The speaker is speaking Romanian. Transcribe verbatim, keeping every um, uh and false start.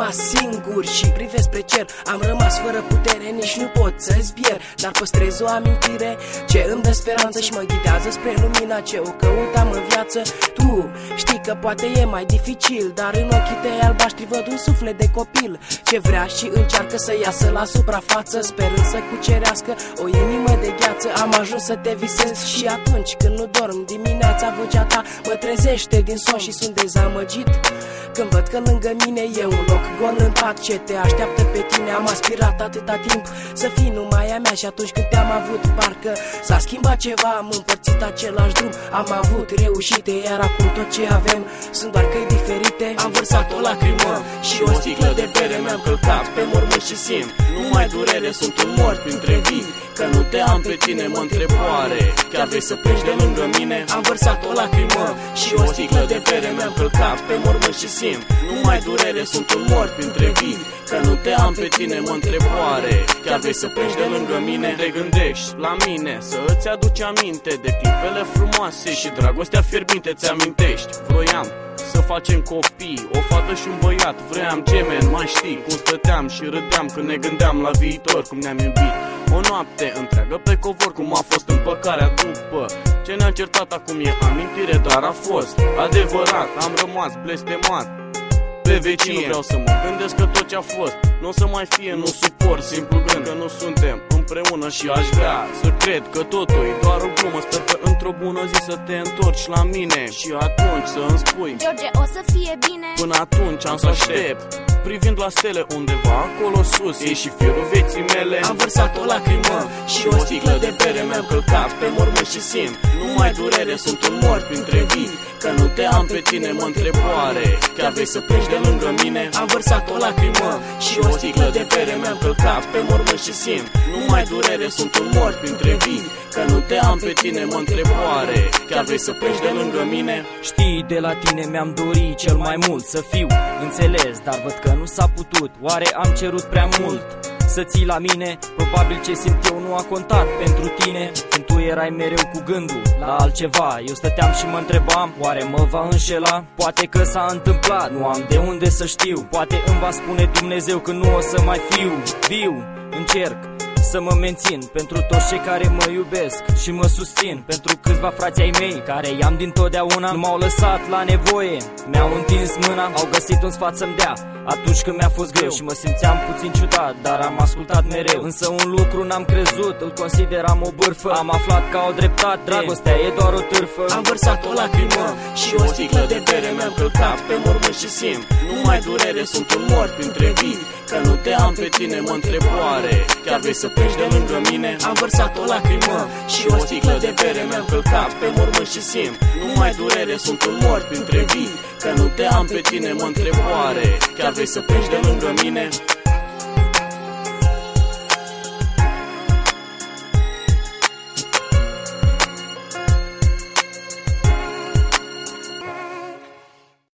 rămas singur și privesc spre cer. Am rămas fără putere, nici nu pot să zbier, dar păstrez o amintire ce îmi dă speranță și mă ghidează spre lumina ce o căutam în viață. Tu știi că poate e mai dificil, dar în ochii tăi albaștri văd un suflet de copil ce vrea și încearcă să iasă la suprafață, sperând să cucerească o inimă de gheață. Am ajuns să te visez și atunci când nu dorm dimineața, vocea ta mă trezește din somn și sunt dezamăgit când văd că lângă mine e un loc gol în pat ce te așteaptă pe tine. Am aspirat atâta timp să fii numai a mea și atunci când te-am avut parcă s-a schimbat ceva. Am împărțit același drum, am avut reușite, iar acum tot ce avem sunt doar căi diferite. Am vărsat o lacrimă și o sticlă de bere, mi-am călcat pe mormânt și simt numai durere, sunt un mort printre vii. Că nu te am pe tine mă întreb oare chiar vrei să pleci de lângă mine? Am vărsat o lacrimă și o sticlă de bere, mi-am călcat pe mormânt și simt numai durere, sunt un mort printre vii. Că nu te am pe tine mă întreb oare chiar vrei să pleci de lângă mine? Te gândești la mine să îți aduci aminte de clipele frumoase și dragostea fierbinte ți amintești. Vroiam să facem copii, o fată și un băiat, vreau gemeni, mai știi cum stăteam și râdeam când ne gândeam la viitor, cum ne-am iubit. O noapte întreagă pe covor, cum a fost împăcarea după ce ne-am certat, acum e amintire, dar a fost adevărat. Am rămas blestemat pe vecii, nu vreau să mă gândesc că tot ce a fost nu o să mai fie, nu suport simplu gând că nu suntem împreună și aș vrea să cred că totul e doar o glumă. Sper că într-o bună zi să te întorci la mine și atunci să îmi spui George, o să fie bine. Până atunci am să aștept, privind la stele undeva acolo sus, e și firul vieții mele. Am vărsat o lacrimă și o sticlă de bere, mi-am călcat pe mormânt și simt numai durere, sunt un mort printre vii. Că nu te am pe tine mă întreb oare chiar vrei să pleci de lângă mine? Am vărsat o lacrimă și o sticlă de bere, mi-am călcat pe mormânt și simt numai durere, sunt un mort printre vii. Că nu te am pe tine mă întreb oare chiar vrei să pleci de lângă mine? Știi, de la tine mi-am dorit cel mai mult să fiu înțeles, dar văd că nu s-a putut. Oare am cerut prea mult să ții la mine? Probabil ce simt eu nu a contat pentru tine, când tu erai mereu cu gândul la altceva. Eu stăteam și mă întrebam, oare mă va înșela? Poate că s-a întâmplat, nu am de unde să știu. Poate îmi va spune Dumnezeu că nu o să mai fiu viu. Încerc să mă mențin pentru toți cei care mă iubesc și mă susțin, pentru câțiva frații ai mei care i-am dintotdeauna, nu m-au lăsat la nevoie, mi-au întins mâna, au găsit un sfat să-mi dea atunci când mi-a fost greu și mă simțeam puțin ciudat, dar am ascultat mereu. Însă un lucru n-am crezut, îl consideram o bârfă, am aflat ca o dreptate, dragostea e doar o târfă. Am vărsat o lacrimă și o sticlă de bere, mi-am călcat pe mormânt și simt numai durere, sunt un mort printre vii. Că nu te am pe tine mă întreb oare chiar vrei să pleci de lângă mine? Am vărsat o lacrimă și o sticlă de bere, mi-am călcat pe mormânt și simt numai durere, sunt un mort printre vii. Că nu te am pe tine mă întreb oare chiar vrei să pleci de lângă mine?